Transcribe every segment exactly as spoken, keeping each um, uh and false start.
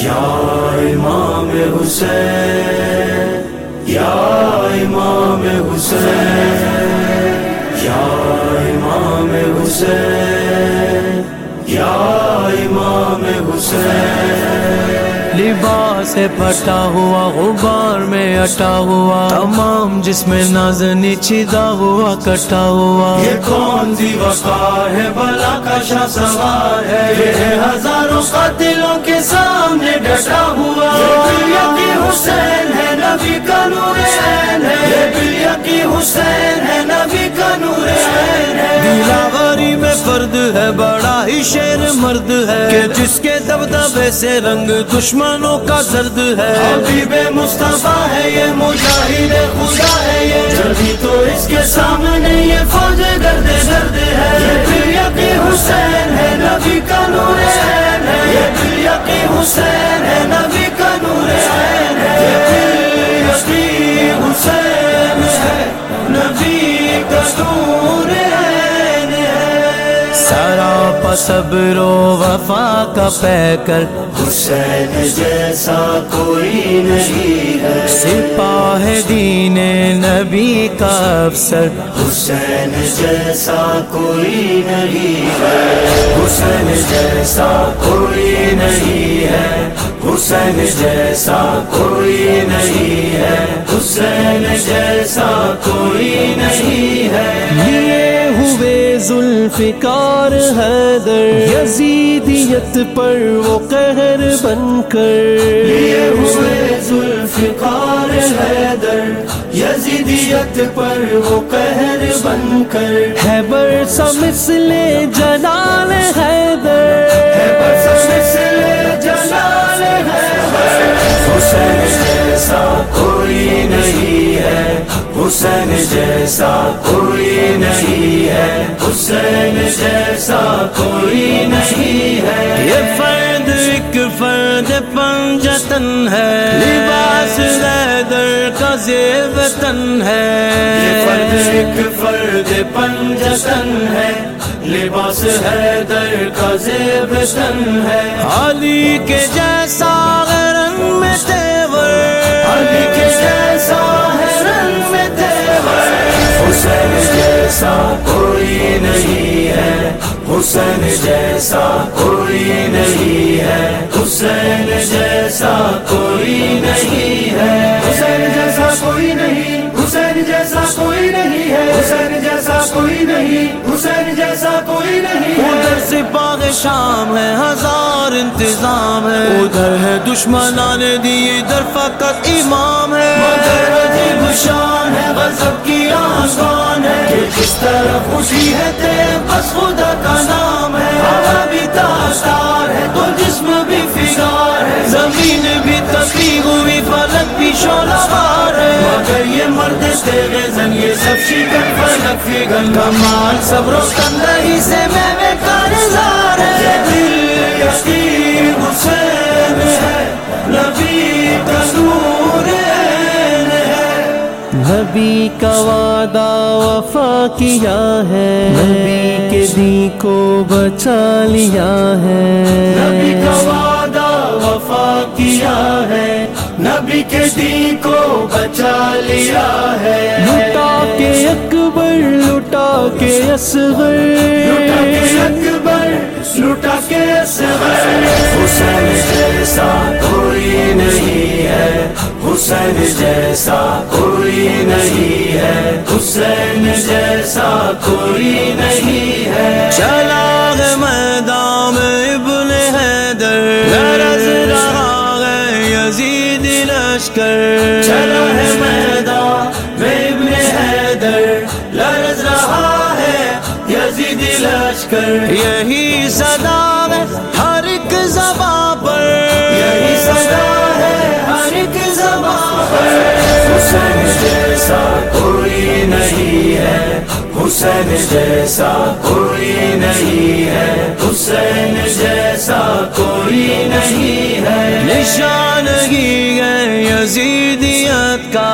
یا امام حسین، یا امام حسین، یا امام حسین، یا امام حسین۔ لباس پھٹا ہوا غبار میں اٹا ہوا، تمام جسم نازنی چھدا ہوا کٹا ہوا۔ یہ کون سی وقار ہے بلا کا شاہ سوار ہے، یہ ہزاروں قاتلوں کے سامنے ڈٹا ہوا۔ یہ بالیاقی حسین ہے نبی کا نور عین ہے، یہ بالیاقی حسین ہے نبی کا نور عین ہے۔ دلاوری میں فرد ہے بڑا ہی شیر مرد ہے، کہ جس کے دبدبے سے رنگ دشمنوں کا درد ہے۔ حبیب مصطفیٰ ہے یہ مجاہد خدا ہے، یہ جبھی تو اس کے سامنے یہ فوج گرد گرد ہے۔ یہ بالیاقی حسین ہے نبی کا نور عین ہے، یہ بالیاقی حسین ہے نبی کا نور عین ہے۔ یہ بالیاقی حسین ہے نبی کا نور عین ہے۔ سراپا صبر و وفا کا پیکر، حسین جیسا کوئی نہیں ہے۔ سپاہ دین نبی کا افسر، حسین جیسا کوئی نہیں ہے، حسین جیسا کوئی نہیں ہے، حسین جیسا کوئی نہیں ہے، حسین جیسا کوئی نہیں ہے۔ لیے ہوئے ذوالفقار حیدر، یزیدیت پر وہ قہر بن کر، لیے ہوئے ذوالفقار حیدر، یزیدیت پر وہ قہر بن کر، ہے برسا مثل جلال حیدر، ہے برسا مثل جلال حیدر۔ حسین جیسا کوئی نہیں ہے، حسین جیسا کوئی نہیں ہے، حسین جیسا کوئی نہیں ہے۔ یہ فرد ایک فرد پنجتن ہے، لباس حیدر کا زیب تن ہے۔ یہ فرد ایک فرد پنجتن ہے، لباس حیدر کا زیب تن ہے۔ علی کے جیسا رنگ میں تیور، علی کے جیسا ہے رنگ میں تیور۔ حسین جیسا کوئی نہیں ہے، حسین جیسا کوئی نہیں ہے، حسین جیسا کوئی نہیں ہے۔ حسین جیسا کوئی نہیں، حسین جیسا کوئی نہیں ہے، حسین جیسا کوئی نہیں، حسین جیسا کوئی نہیں ہے۔ ادھر سپاہ شام ہے ہزار انتظام ہے، ادھر ہے دشمنان دی ادھر فقط امام ہے۔ مگر عجیب شان ہے غضب کی آسمان ہے، کہ جس طرف خوشی ہے تیرے بس خدا کا نام ہے۔ ہوا بھی تاثار ہے تو جسم بھی فگار ہے، زمین بھی تپی ہوئی فلک بھی شعلہ بار ہے، مگر یہ مرد تیرے زن یہ سب شکن فلک فگن۔ کمال صبر و تندہی سے میں میں کارزار ہے۔ یہ دل یقین حسین ہے نبی کا نور عین ہے۔ نبی کا وعدہ وفا کیا ہے، نبی کے دین کو بچا لیا ہے، نبی کا وعدہ وفا کیا ہے، نبی کے دین کو بچا لیا ہے۔ لٹا کے اکبر لٹا کے اصغر، لٹا کے اکبر لٹا کے اصغر۔ حسین جیسا کوئی نہیں ہے، حسین جیسا کوئی نہیں ہے، حسین جیسا کوئی نہیں ہے۔ چلا ہے میدان ابن حیدر، لرز رہا ہے یزید لشکر، چلا ہے میدان میں ابن حیدر، لرز رہا ہے یزیدی لشکر۔ یہی صدا ہے ہر ایک زباں پر، یہی صدا ہے ہر ایک زبان پر۔ حسین جیسا کوئی نہیں ہے، حسین جیسا کوئی نہیں ہے، حسین جیسا کوئی نہیں ہے۔ نشانگی ہے یزیدیت کا،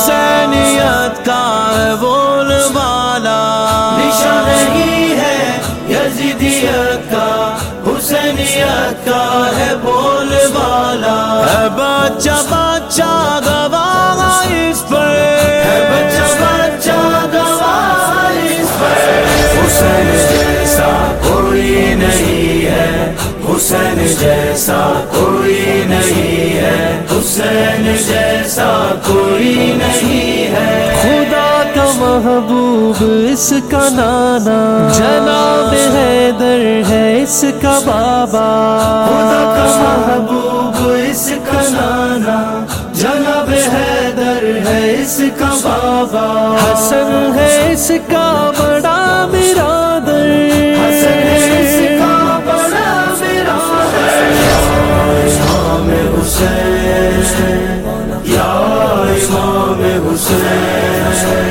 حسینیت کا ہے بول بالا، نشانگی ہے یزیدیت کا، حسینیت شریعت کا ہے بول بالا، ہے بچہ بچہ گواہ اس پر، ہے بچہ بچہ گواہ اس پر، حسین جیسا کوئی نہیں ہے، حسین جیسا کوئی نہیں ہے، حسین جیسا کوئی نہیں ہے، خدا کا محبوب اس کا نانا، جناب حیدر ہے اس کا بابا، خدا کا محبوب اس کا نانا، جناب حیدر ہے اس کا بابا، حسن ہے اس کا بڑا برادر، حسن ہے اس کا بڑا برادر، امام حسین یا امام حسین،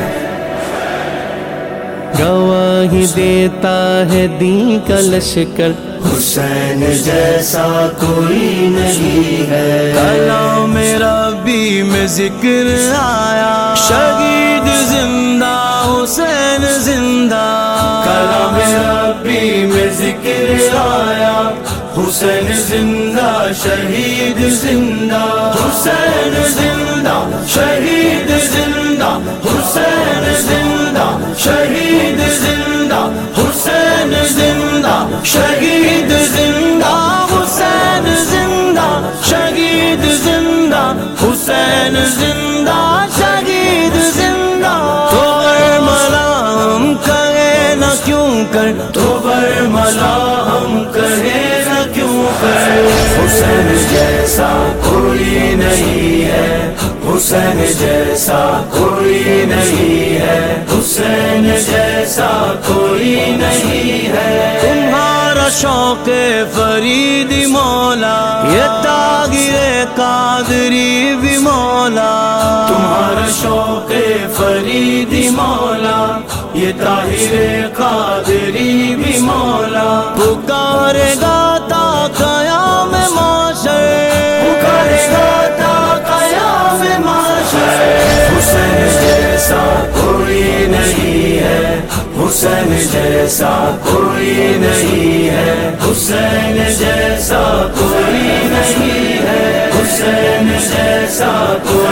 گواہی دیتا ہے دین کا لشکر، حسین جیسا کوئی نہیں ہے، کلام ربی میں ذکر آیا، شہید زندہ حسین زندہ، کلام ربی میں ذکر آیا، حسین زندہ شہید زندہ، حسین زندہ شہید زندہ، حسین زندہ شہید زندہ، حسین زندہ شہید زندہ، حسین زندہ شہید زندہ، حسین زندہ شہید زندہ، تو برملا ہم کہے نہ کیوں کر، تو برملا ہم کہے نہ کیوں کر، حسین جیسا کوئی نہیں ہے، حسین جیسا کوئی نہیں ہے، حسین جیسا کوئی نہیں ہے، تمہارا شوق فریدی مولا، یہ تاغیر قادری بھی مولا، تمہارا شوق فریدی مولا، یہ طاہر قادری بھی مولا، پکارے گا تا قیام معاشر، پکارے گا تا قیام معاشر، حسین جیسا کوئی نہیں ہے، حسین جیسا کوئی نہیں ہے، حسین جیسا کوئی نہیں ہے، حسین جیسا کوئی